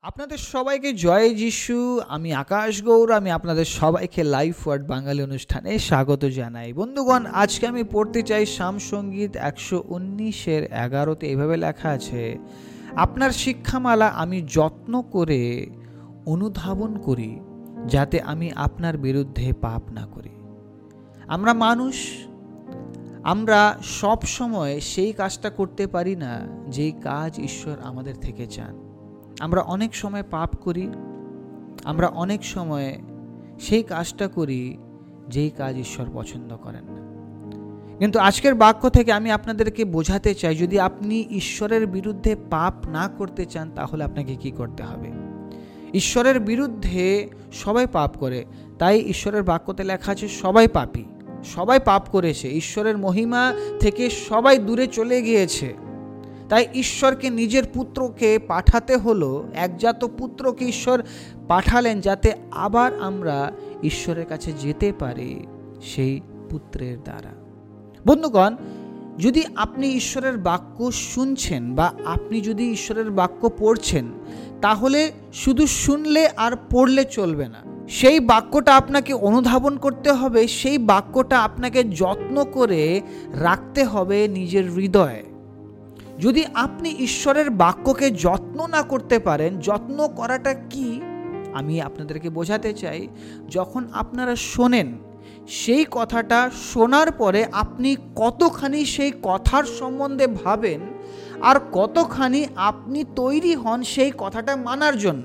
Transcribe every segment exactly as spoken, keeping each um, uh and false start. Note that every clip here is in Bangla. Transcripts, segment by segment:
আপনাদের সবাইকে জয় যিশু। আমি আকাশ গৌর। আমি আপনাদের সবাইকে লাইফ ওয়ার্ড বাঙালি অনুষ্ঠানে স্বাগত জানাই। বন্ধুগণ, আজকে আমি পড়তে চাই সাম সঙ্গীত একশো উনিশের এগারোতে এইভাবে লেখা আছে, আপনার শিক্ষামালা আমি যত্ন করে অনুধাবন করি, যাতে আমি আপনার বিরুদ্ধে পাপ না করি। আমরা মানুষ, আমরা সব সময় সেই কাজটা করতে পারি না যেই কাজ ঈশ্বর আমাদের থেকে চান। আমরা অনেক সময় পাপ করি, আমরা অনেক সময় সেই কাজটা করি যেই কাজ ঈশ্বর পছন্দ করেন না। কিন্তু আজকের বাক্য থেকে আমি আপনাদেরকে বোঝাতে চাই, যদি আপনি ঈশ্বরের বিরুদ্ধে পাপ না করতে চান তাহলে আপনাকে কি করতে হবে। ঈশ্বরের বিরুদ্ধে সবাই পাপ করে, তাই ঈশ্বরের বাক্যতে লেখা আছে সবাই পাপী, সবাই পাপ করেছে, ঈশ্বরের মহিমা থেকে সবাই দূরে চলে গিয়েছে। তাই ঈশ্বরকে নিজের পুত্রকে পাঠাতে হলো, একজাত পুত্রকে ঈশ্বর পাঠালেন যাতে আবার আমরা ঈশ্বরের কাছে যেতে পারি সেই পুত্রের দ্বারা। বন্ধুগণ, যদি আপনি ঈশ্বরের বাক্য শুনছেন বা আপনি যদি ঈশ্বরের বাক্য পড়ছেন, তাহলে শুধু শুনলে আর পড়লে চলবে না। সেই বাক্যটা আপনাকে অনুধাবন করতে হবে, সেই বাক্যটা আপনাকে যত্ন করে রাখতে হবে নিজের হৃদয়ে। যদি আপনি ঈশ্বরের বাক্যকে যত্ন না করতে পারেন, যত্ন করাটা কি আমি আপনাদেরকে বোঝাতে চাই। যখন আপনারা শোনেন, সেই কথাটা শোনার পরে আপনি কতখানি সেই কথার সম্বন্ধে ভাবেন আর কতখানি আপনি তৈরি হন সেই কথাটা মানার জন্য,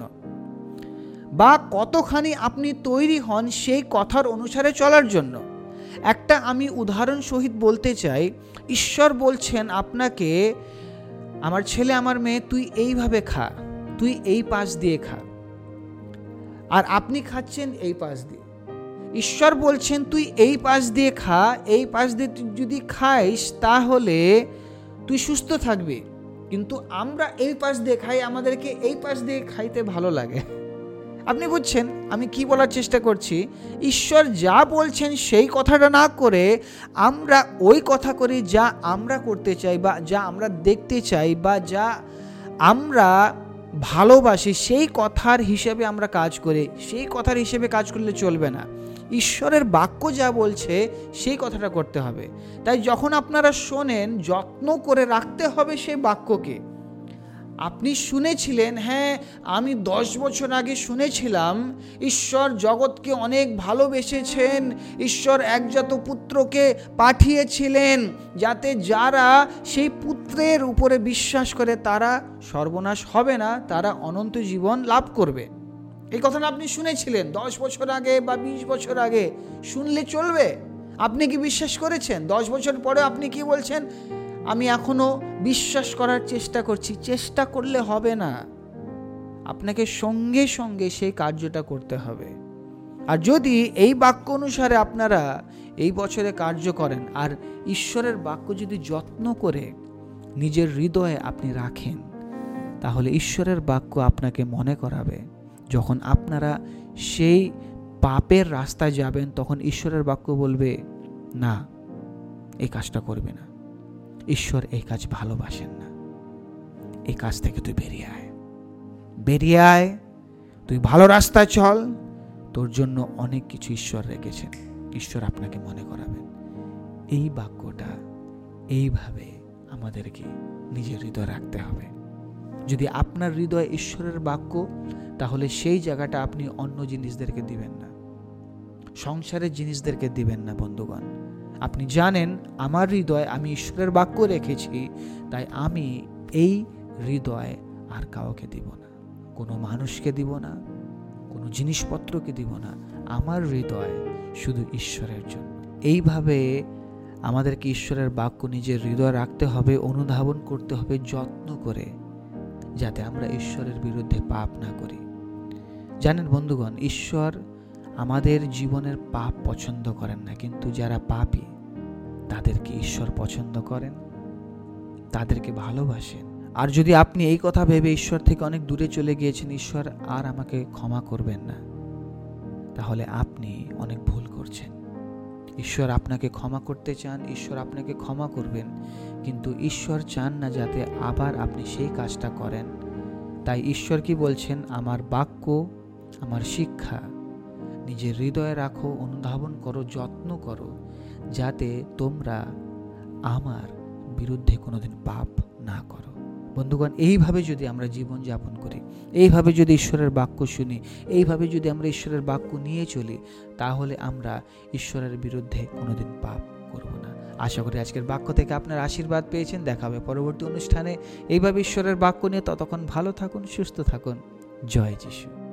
বা কতখানি আপনি তৈরি হন সেই কথার অনুসারে চলার জন্য। একটা আমি উদাহরণ সহিত বলতে চাই। ঈশ্বর বলছেন আপনাকে, আমার ছেলে, আমার মেয়ে, তুই এইভাবে খা, তুই এই পাশ দিয়ে খা, আর আপনি খাচ্ছেন এই পাশ দিয়ে। ঈশ্বর বলছেন তুই এই পাশ দিয়ে খা, এই পাশ দিয়ে তুই যদি খাইস তাহলে তুই সুস্থ থাকবি। কিন্তু আমরা এই পাশ দিয়ে খাই, আমাদেরকে এই পাশ দিয়ে খাইতে ভালো লাগে। আপনি বুঝছেন আমি কি বলার চেষ্টা করছি? ঈশ্বর যা বলছেন সেই কথাটা না করে আমরা ওই কথা করি যা আমরা করতে চাই, বা যা আমরা দেখতে চাই, বা যা আমরা ভালোবাসি, সেই কথার হিসেবে আমরা কাজ করি। সেই কথার হিসেবে কাজ করলে চলবে না। ঈশ্বরের বাক্য যা বলছে সেই কথাটা করতে হবে। তাই যখন আপনারা শোনেন, যত্ন করে রাখতে হবে সেই বাক্যকে। আপনি শুনেছিলেন, হ্যাঁ আমি দশ বছর আগে শুনেছিলাম ঈশ্বর জগৎকে অনেক ভালোবেসেছেন, ঈশ্বর একজাত পুত্রকে পাঠিয়েছিলেন যাতে যারা সেই পুত্রের উপরে বিশ্বাস করে তারা সর্বনাশ হবে না, তারা অনন্ত জীবন লাভ করবে। এই কথাটা আপনি শুনেছিলেন দশ বছর আগে বা বিশ বছর আগে। শুনলে চলবে? আপনি কি বিশ্বাস করেছেন? দশ বছর পরে আপনি কি বলছেন? আমি এখনো বিশ্বাস করার চেষ্টা করছি। চেষ্টা করলে হবে না, আপনাকে সঙ্গে সঙ্গে সেই কার্যটা করতে হবে। আর যদি এই বাক্য অনুসারে আপনারা এই বছরে কার্য করেন, আর ঈশ্বরের বাক্য যদি যত্ন করে নিজের হৃদয়ে আপনি রাখেন, তাহলে ঈশ্বরের বাক্য আপনাকে মনে করাবে, যখন আপনারা সেই পাপের রাস্তায় যাবেন, তখন ঈশ্বরের বাক্য বলবে, না, এই কাজটা করবে না, ঈশ্বর এই কাজ ভালোবাসেন না, এই কাজ থেকে তুই বেরিয়ে আয়, বেরিয়ে আয়, তুই ভালো রাস্তায় চল, তোর জন্য অনেক কিছু ঈশ্বর রেখেছেন। ঈশ্বর আপনাকে মনে করাবেন। এই বাক্যটা এইভাবে আমাদেরকে নিজের হৃদয়ে রাখতে হবে। যদি আপনার হৃদয়ে ঈশ্বরের বাক্য, তাহলে সেই জায়গাটা আপনি অন্য জিনিসদেরকে দিবেন না, সংসারের জিনিসদেরকে দিবেন না। বন্ধুগণ, আপনি জানেন আমার হৃদয়ে আমি ঈশ্বরের বাক্য রেখেছি, তাই আমি এই হৃদয়ে আর কাউকে দিব না, কোনো মানুষকে দিব না, কোনো জিনিসপত্রকে দিব না। আমার হৃদয় শুধু ঈশ্বরের জন্য। এইভাবে আমাদেরকে ঈশ্বরের বাক্য নিজের হৃদয়ে রাখতে হবে, অনুধাবন করতে হবে যত্ন করে, যাতে আমরা ঈশ্বরের বিরুদ্ধে পাপ না করি। জানেন বন্ধুগণ, ঈশ্বর আমাদের জীবনের পাপ পছন্দ করেন না, কিন্তু যারা পাপী তাদেরকে ঈশ্বর পছন্দ করেন, তাদেরকে ভালোবাসেন। আর যদি আপনি এই কথা ভেবে ঈশ্বর থেকে অনেক দূরে চলে গিয়েছেন, ঈশ্বর আর আমাকে ক্ষমা করবেন না, তাহলে আপনি অনেক ভুল করছেন। ঈশ্বর আপনাকে ক্ষমা করতে চান, ঈশ্বর আপনাকে ক্ষমা করবেন, কিন্তু ঈশ্বর চান না যাতে আবার আপনি সেই কাজটা করেন তাই ঈশ্বর কি বলছেন, আমার বাক্য, আমার শিক্ষা নিজের হৃদয়ে রাখো, অনুধাবন করো, যত্ন করো, যাতে তোমরা আমার বিরুদ্ধে কোনোদিন পাপ না করো। বন্ধুগণ, এইভাবে যদি আমরা জীবন যাপন করি, এইভাবে যদি ঈশ্বরের বাক্য শুনি, এইভাবে যদি আমরা ঈশ্বরের বাক্য নিয়ে চলি, তাহলে আমরা ঈশ্বরের বিরুদ্ধে কোনোদিন পাপ করব না। আশা করি আজকের বাক্য থেকে আপনার আশীর্বাদ পেয়েছেন। দেখা হবে পরবর্তী অনুষ্ঠানে এইভাবে ঈশ্বরের বাক্য নিয়ে। ততক্ষণ ভালো থাকুন, সুস্থ থাকুন। জয় যিশু।